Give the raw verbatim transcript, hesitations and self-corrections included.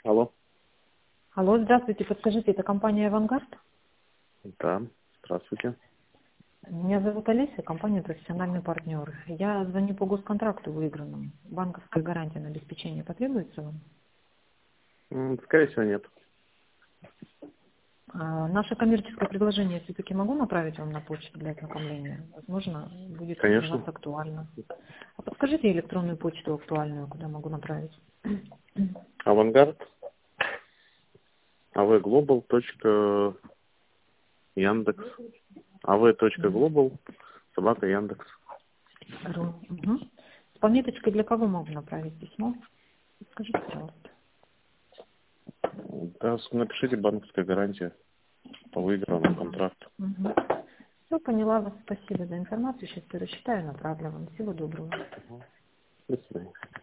Алло. Алло, здравствуйте, подскажите, это компания «Авангард»? Да, здравствуйте. Меня зовут Олеся, компания «Профессиональный партнер». Я звоню по госконтракту выигранному. Банковская гарантия на обеспечение потребуется вам? М, Скорее всего, нет. А, наше коммерческое предложение все-таки могу направить вам на почту для ознакомления? Возможно, будет для вас Конечно. актуально. А подскажите электронную почту актуальную, куда могу направить? Авангард. avglobal точка яндекс. av.global собака Яндекс. Ру. Угу. С пометочкой для кого могу направить письмо? Скажите, пожалуйста. Да, с- напишите банковская гарантия по выигранному контракту. Угу. Все, поняла вас. Спасибо за информацию. Сейчас пересчитаю, направлю вам. Всего доброго. До свидания.